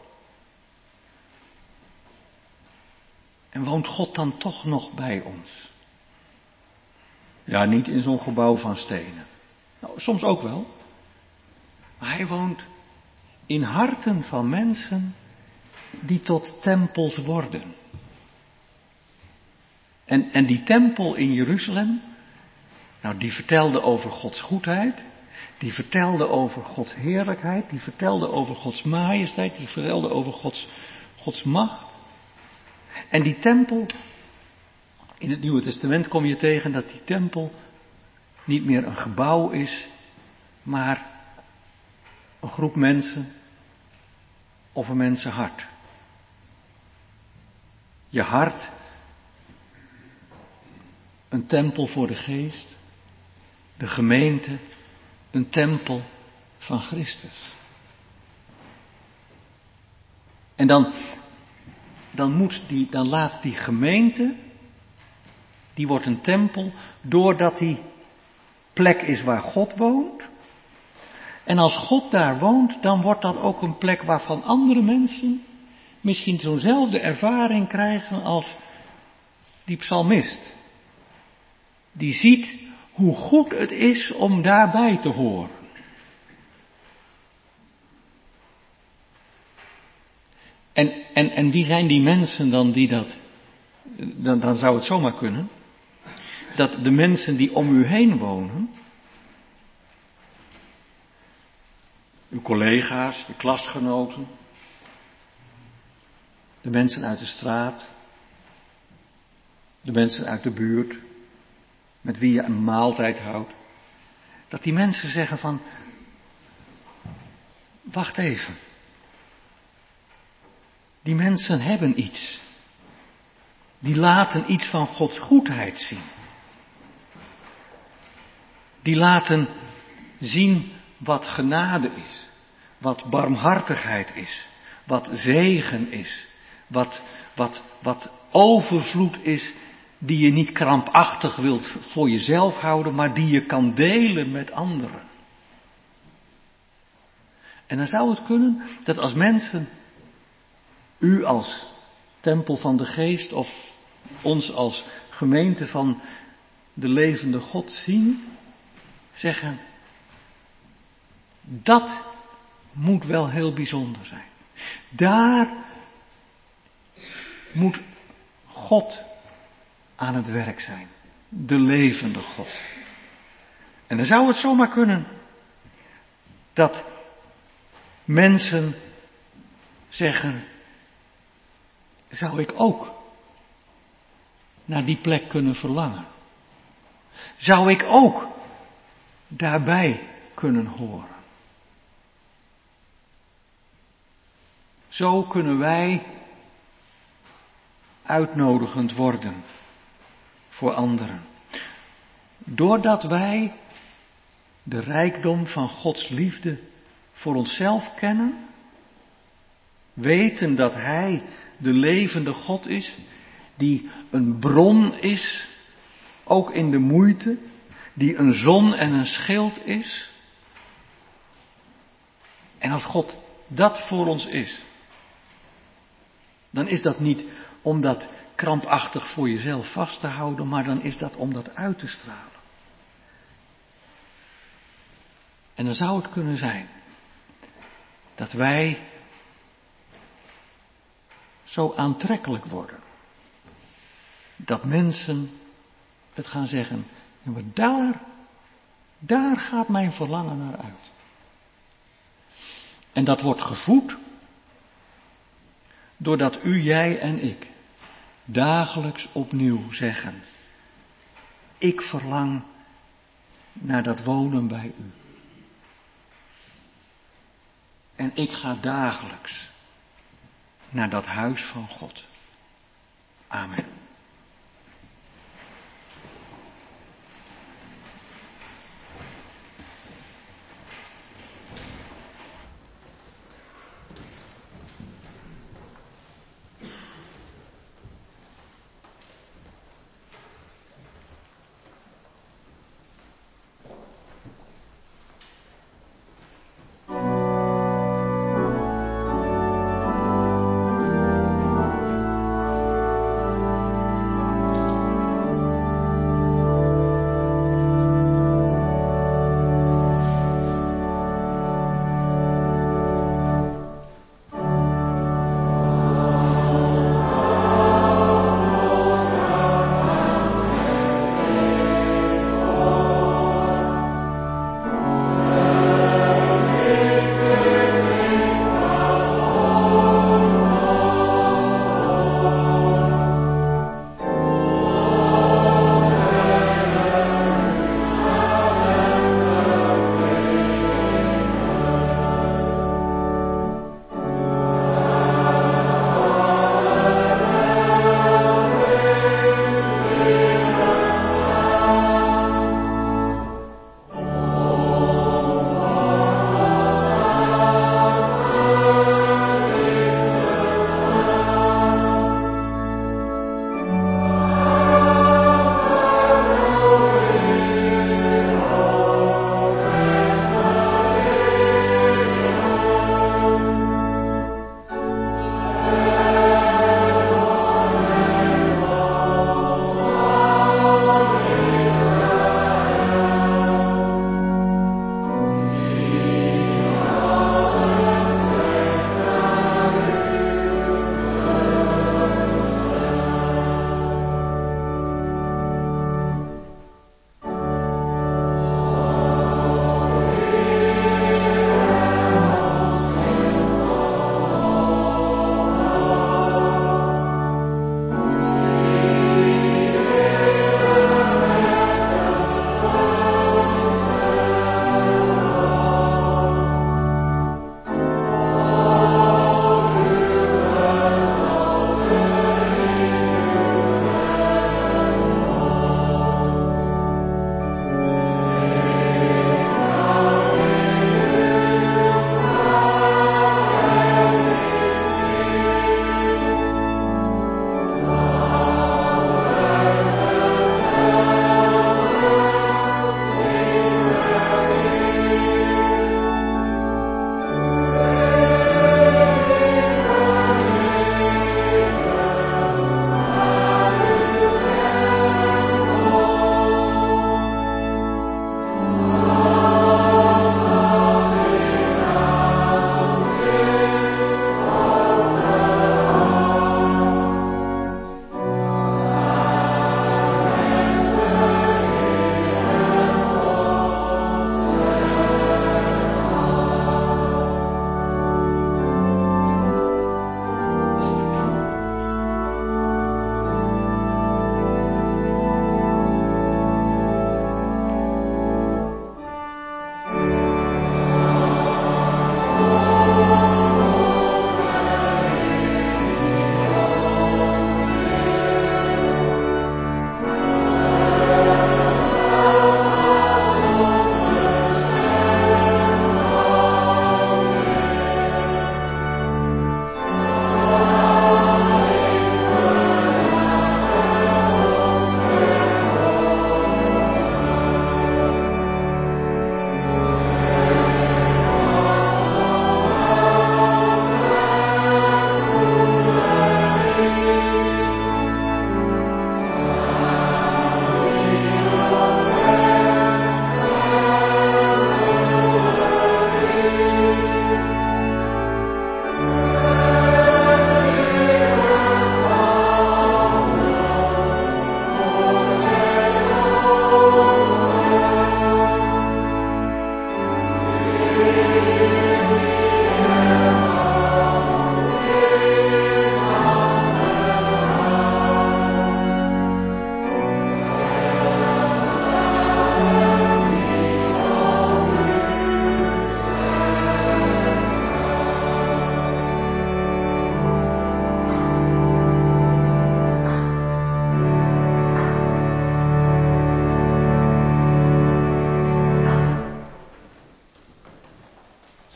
Speaker 3: En woont God dan toch nog bij ons? Ja, niet in zo'n gebouw van stenen. Nou, soms ook wel. Maar hij woont in harten van mensen die tot tempels worden. En, en die tempel in Jeruzalem, nou die vertelde over Gods goedheid, die vertelde over Gods heerlijkheid, die vertelde over Gods majesteit, die vertelde over Gods, Gods macht. En die tempel, in het Nieuwe Testament kom je tegen dat die tempel niet meer een gebouw is, maar een groep mensen of een mensenhart. Je hart, een tempel voor de geest, de gemeente, een tempel van Christus. En dan, dan, moet die, dan laat die gemeente, die wordt een tempel, doordat die plek is waar God woont. En als God daar woont, dan wordt dat ook een plek waarvan andere mensen misschien zo'nzelfde ervaring krijgen als die psalmist. Die ziet hoe goed het is om daarbij te horen. En, en, en wie zijn die mensen dan die dat, dan, dan zou het zomaar kunnen, dat de mensen die om u heen wonen, uw collega's, je klasgenoten, de mensen uit de straat, de mensen uit de buurt, met wie je een maaltijd houdt, dat die mensen zeggen van, wacht even, die mensen hebben iets, die laten iets van Gods goedheid zien, die laten zien wat genade is, wat barmhartigheid is, wat zegen is, wat, wat, wat overvloed is, die je niet krampachtig wilt voor jezelf houden, maar die je kan delen met anderen. En dan zou het kunnen dat als mensen u als tempel van de geest of ons als gemeente van de levende God zien, zeggen, dat moet wel heel bijzonder zijn. Daar moet God aan het werk zijn. De levende God. En dan zou het zomaar kunnen dat mensen zeggen, zou ik ook naar die plek kunnen verlangen? Zou ik ook daarbij kunnen horen? Zo kunnen wij uitnodigend worden voor anderen. Doordat wij de rijkdom van Gods liefde voor onszelf kennen, weten dat Hij de levende God is, die een bron is, ook in de moeite, die een zon en een schild is. En als God dat voor ons is, dan is dat niet om dat krampachtig voor jezelf vast te houden, maar dan is dat om dat uit te stralen. En dan zou het kunnen zijn dat wij zo aantrekkelijk worden, dat mensen het gaan zeggen, ja, maar daar, daar gaat mijn verlangen naar uit. En dat wordt gevoed doordat u, jij en ik dagelijks opnieuw zeggen, ik verlang naar dat wonen bij u. En ik ga dagelijks naar dat huis van God. Amen.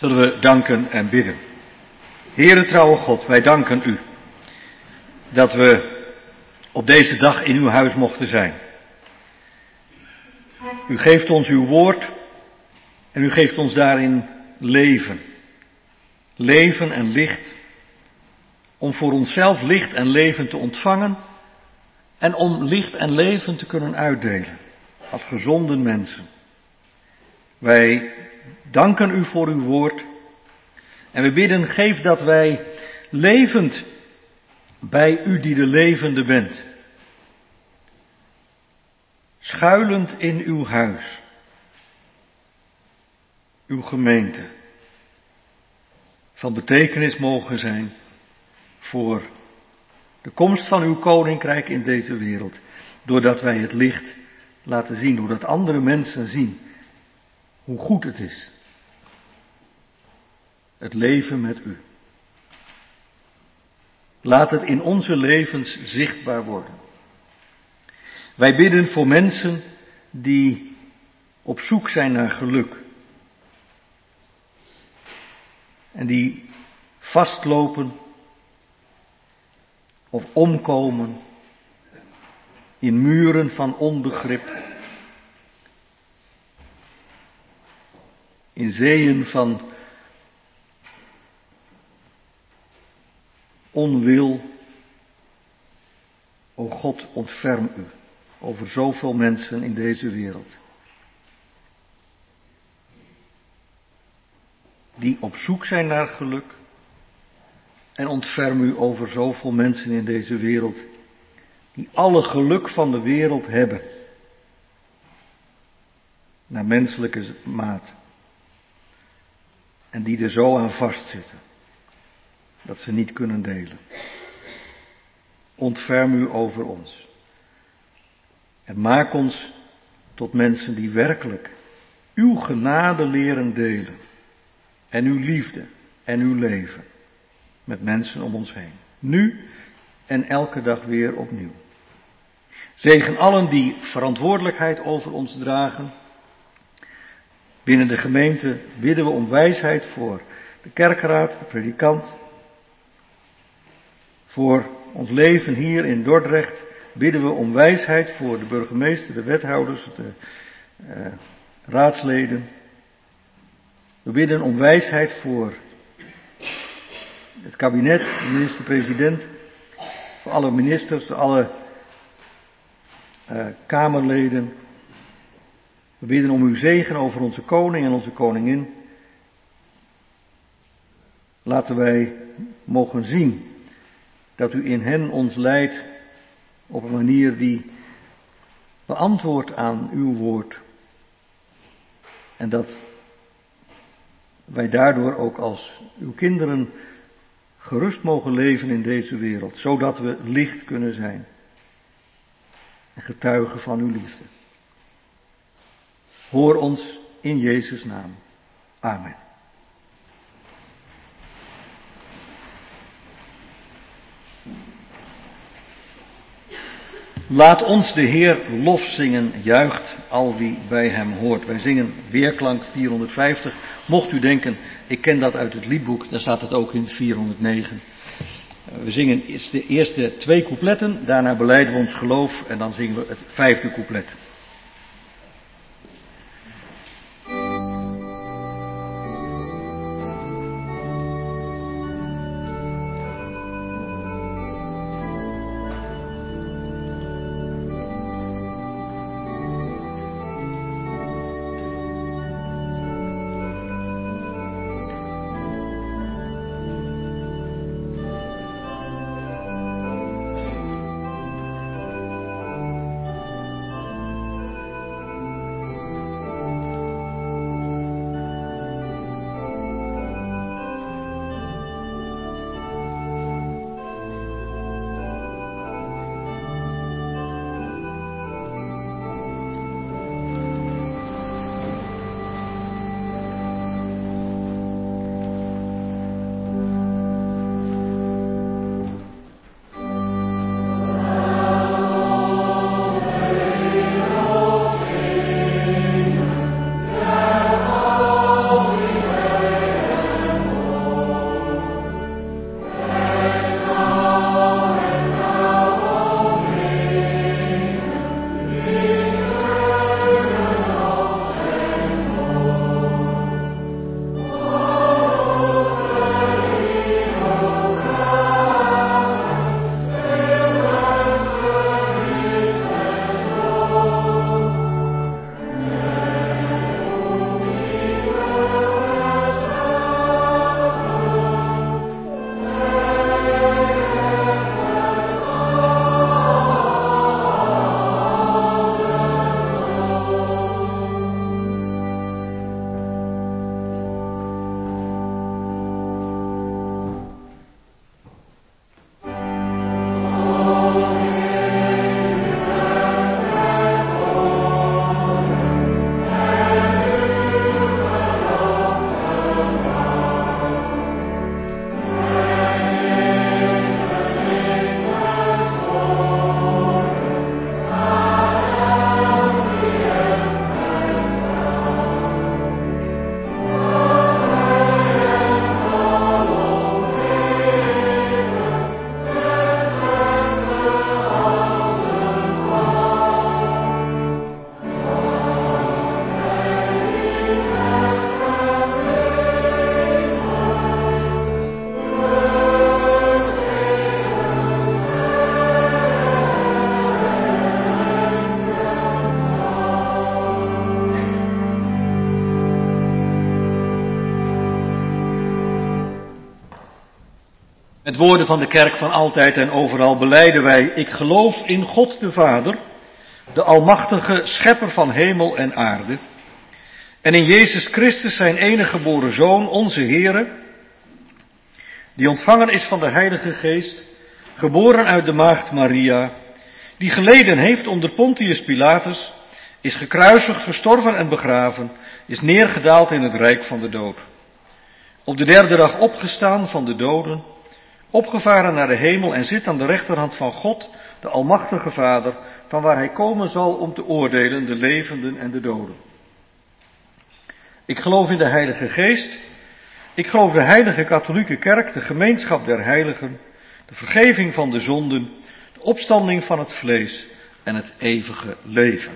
Speaker 3: Zullen we danken en bidden. Heere trouwe God, wij danken u dat we op deze dag in uw huis mochten zijn. U geeft ons uw woord en u geeft ons daarin leven. Leven en licht. Om voor onszelf licht en leven te ontvangen en om licht en leven te kunnen uitdelen als gezonden mensen. Wij danken u voor uw woord en we bidden, geef dat wij levend bij u die de levende bent, schuilend in uw huis, uw gemeente, van betekenis mogen zijn voor de komst van uw koninkrijk in deze wereld, doordat wij het licht laten zien, doordat andere mensen zien hoe goed het is, het leven met u. Laat het in onze levens zichtbaar worden. Wij bidden voor mensen die op zoek zijn naar geluk en die vastlopen of omkomen in muren van onbegrip, in zeeën van onwil. O God, ontferm u over zoveel mensen in deze wereld, die op zoek zijn naar geluk, en ontferm u over zoveel mensen in deze wereld, die alle geluk van de wereld hebben, naar menselijke maat, en die er zo aan vastzitten, dat ze niet kunnen delen. Ontferm u over ons. En maak ons tot mensen die werkelijk uw genade leren delen. En uw liefde en uw leven met mensen om ons heen. Nu en elke dag weer opnieuw. Zegen allen die verantwoordelijkheid over ons dragen. Binnen de gemeente bidden we om wijsheid voor de kerkraad, de predikant. Voor ons leven hier in Dordrecht bidden we om wijsheid voor de burgemeester, de wethouders, de uh, raadsleden. We bidden om wijsheid voor het kabinet, de minister-president, voor alle ministers, alle uh, kamerleden. We bidden om uw zegen over onze koning en onze koningin. Laten wij mogen zien dat u in hen ons leidt op een manier die beantwoordt aan uw woord. En dat wij daardoor ook als uw kinderen gerust mogen leven in deze wereld, zodat we licht kunnen zijn en getuigen van uw liefde. Hoor ons in Jezus' naam. Amen. Laat ons de Heer lof zingen, juicht al wie bij hem hoort. Wij zingen Weerklank vierhonderdvijftig. Mocht u denken, ik ken dat uit het liedboek, dan staat het ook in vierhonderdnegen. We zingen de eerste twee coupletten, daarna belijden we ons geloof en dan zingen we het vijfde couplet. Met woorden van de kerk van altijd en overal belijden wij: ik geloof in God de Vader, de almachtige schepper van hemel en aarde, en in Jezus Christus zijn enige geboren Zoon, onze Heere, die ontvangen is van de Heilige Geest, geboren uit de maagd Maria, die geleden heeft onder Pontius Pilatus, is gekruisigd, gestorven en begraven, is neergedaald in het rijk van de dood. Op de derde dag opgestaan van de doden, opgevaren naar de hemel en zit aan de rechterhand van God, de almachtige Vader, van waar hij komen zal om te oordelen de levenden en de doden. Ik geloof in de Heilige Geest, ik geloof de heilige katholieke kerk, de gemeenschap der heiligen, de vergeving van de zonden, de opstanding van het vlees en het eeuwige leven.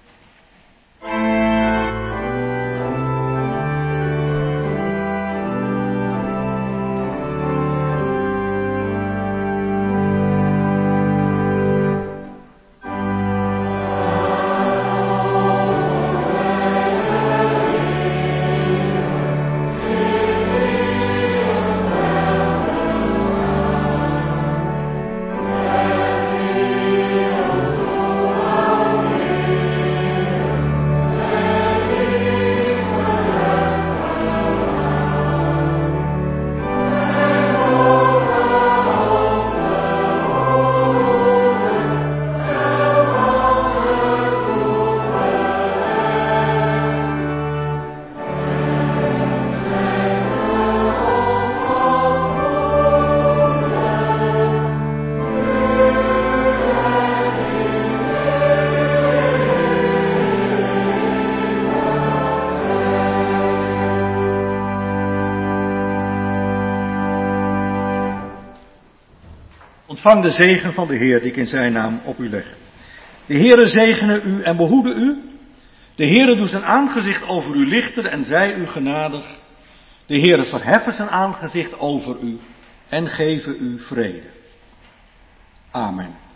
Speaker 3: Ontvang de zegen van de Heer die ik in zijn naam op u leg. De Heere zegene u en behoede u. De Heere doet zijn aangezicht over u lichten en zij u genadig. De Heere verheffen zijn aangezicht over u en geven u vrede. Amen.